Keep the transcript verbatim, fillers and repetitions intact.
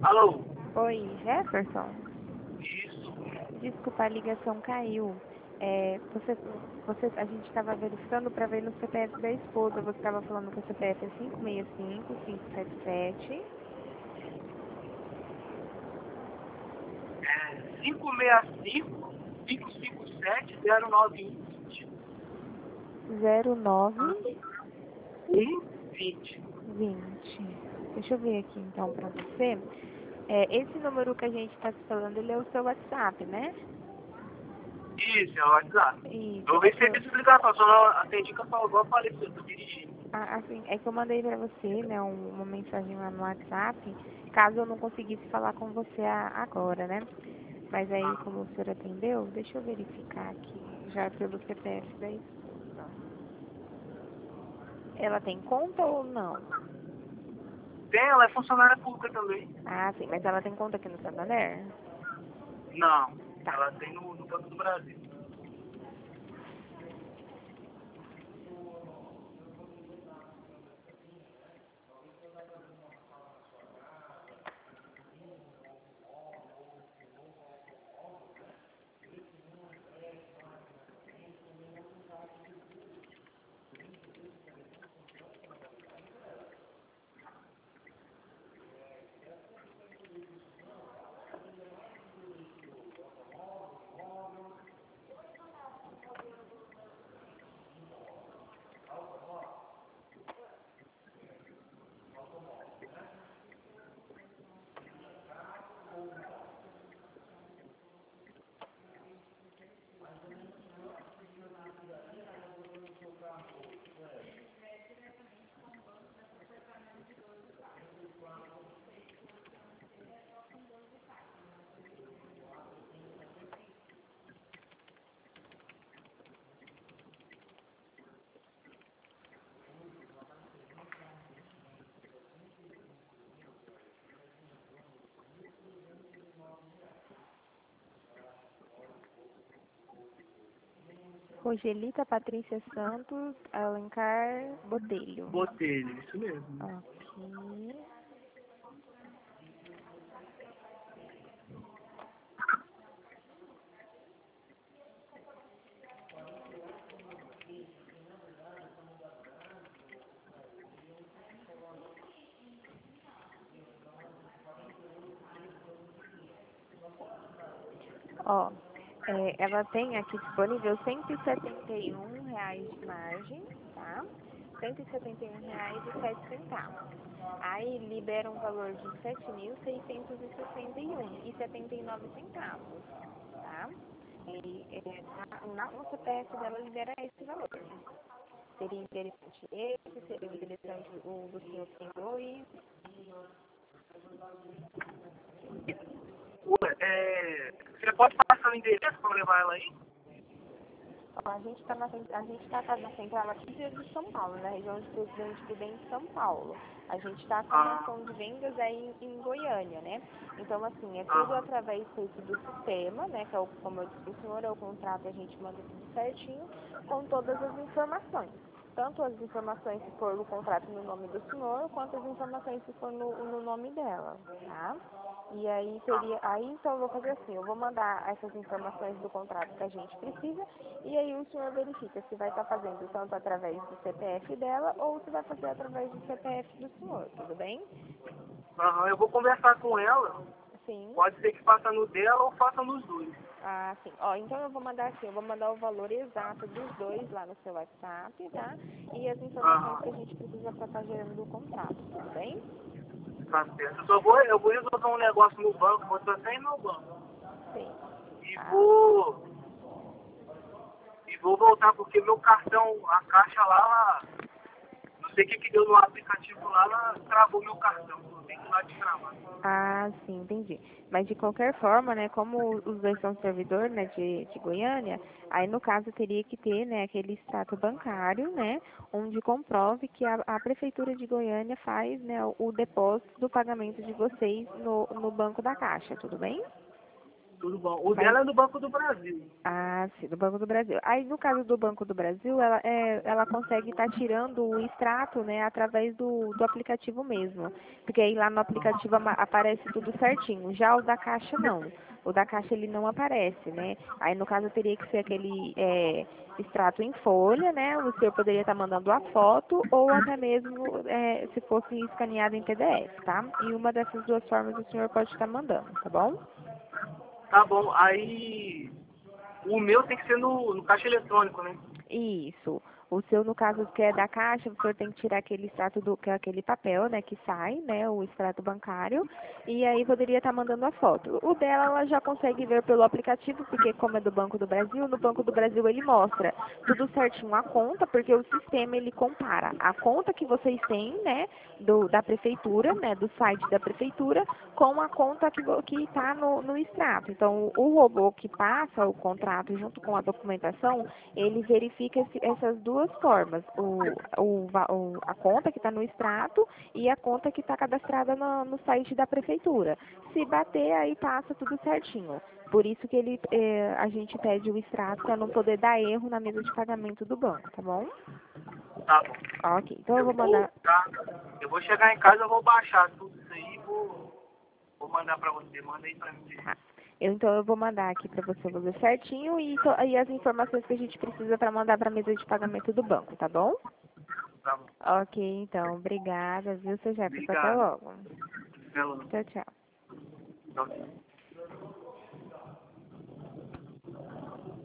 Alô? Oi, Jefferson? Isso. Desculpa, a ligação caiu. É, você, você, a gente estava verificando para ver no C P F da esposa. Você estava falando que o C P F é cinco seis cinco, cinco sete sete, É cinco seis cinco, cinco cinco sete, zero nove um zero nove vinte. vinte. Deixa eu ver aqui então para você. É, esse número que a gente está te falando, ele é o seu WhatsApp, né? Isso, é o WhatsApp. Isso, Eu é que recebi eu, essa explicação, só não atendi que eu só vou aparecer, eu tô dirigindo. ah, assim, é que eu mandei para você, né, um- uma mensagem lá no WhatsApp, caso eu não conseguisse falar com você a- agora, né? Mas aí, Ah, como o senhor atendeu, deixa eu verificar aqui, já pelo C P F da esposa. Ela tem conta ou não? tem, ela é funcionária pública também. Ah, sim, mas ela tem conta aqui no Santander? Não, Tá. ela tem no, no Banco do Brasil. Rogelita Patrícia Santos Alencar Botelho. Botelho, isso mesmo. Ok. Ó, é, ela tem aqui disponível cento e setenta e um reais de margem, tá? cento e setenta e um reais e sete centavos. Aí libera um valor de sete mil seiscentos e sessenta e um e setenta e nove centavos, tá? E é, na, na, no C P F dela libera esse valor. Seria interessante esse, seria interessante o do senhor que tem dois. Ué, é, você pode passar o endereço para levar ela aí? Ó, a gente está na, a gente tá na central aqui de São Paulo, na região de Presidente Prudente, São Paulo. A gente está com uma Ah, ação de vendas aí em, em Goiânia, né? Então, assim, é tudo aham. através feito do sistema, né? Que é o, como eu disse para o senhor, é o contrato, a gente manda tudo certinho, com todas as informações. Tanto as informações se for no contrato no nome do senhor, quanto as informações se for no, no nome dela, tá? E aí teria, aí então eu vou fazer assim, eu vou mandar essas informações do contrato que a gente precisa, e aí o senhor verifica se vai estar fazendo tanto através do C P F dela ou se vai fazer através do C P F do senhor, tudo bem? Aham, eu vou conversar com ela. Sim. Pode ser que faça no dela ou faça nos dois. Ah, sim. Ó, então eu vou mandar assim, eu vou mandar o valor exato dos dois lá no seu WhatsApp, tá? E as informações que a Aham, gente precisa para estar gerando o contrato, tudo bem? tá certo. Eu só vou, eu vou resolver um negócio no banco, vou até ir no banco. Sim. E Tá? vou, e vou voltar porque meu cartão, a caixa lá, não sei o que que deu no aplicativo lá, ela travou meu cartão. Tem que ir lá de travar. Ah, sim, entendi. Mas de qualquer forma, né, como os dois são servidor, né, de, de Goiânia, aí no caso teria que ter, né, aquele extrato bancário, né, onde comprove que a, a prefeitura de Goiânia faz, né, o, o depósito do pagamento de vocês no, no banco da Caixa, tudo bem? Tudo bom. O Mas- dela é do Banco do Brasil. Ah, sim, do Banco do Brasil. Aí, no caso do Banco do Brasil, ela, é, ela consegue estar tirando o extrato, né, através do, do aplicativo mesmo. Porque aí lá no aplicativo ama- aparece tudo certinho. Já o da Caixa, não. O da Caixa, ele não aparece, né? Aí, no caso, teria que ser aquele é, extrato em folha, né? O senhor poderia estar mandando a foto ou até mesmo é, se fosse escaneado em P D F, tá? E uma dessas duas formas o senhor pode estar mandando, tá bom? Tá bom, aí o meu tem que ser no, no caixa eletrônico, né? Isso. O seu, no caso, que é da Caixa, o senhor tem que tirar aquele extrato do, que é aquele papel, né, que sai, né, o extrato bancário, e aí poderia estar mandando a foto. O dela, ela já consegue ver pelo aplicativo, porque como é do Banco do Brasil, no Banco do Brasil ele mostra tudo certinho a conta, porque o sistema, ele compara a conta que vocês têm, né, do, da prefeitura, né, do site da prefeitura, com a conta que vo- que está no, no extrato. Então, o robô que passa o contrato junto com a documentação, ele verifica esse- essas duas formas, o, o, va- o- a conta que está no extrato e a conta que está cadastrada no, no site da prefeitura. Se bater, aí passa tudo certinho. Por isso que ele, eh, a gente pede o extrato para não poder dar erro na mesa de pagamento do banco, tá bom? Tá bom. Ok, então eu Eu vou vou, mandar. tá, eu vou chegar em casa, eu vou baixar tudo isso aí e vou, vou mandar pra você. Manda aí pra mim. Tá. Eu, então eu vou mandar aqui para você fazer certinho e, to- e as informações que a gente precisa para mandar para a mesa de pagamento do banco, tá bom? Tá bom. Ok, então, obrigada, viu, seu Jefferson? Até Obrigado. logo. Pelo... Tchau, tchau. Tchau, tchau.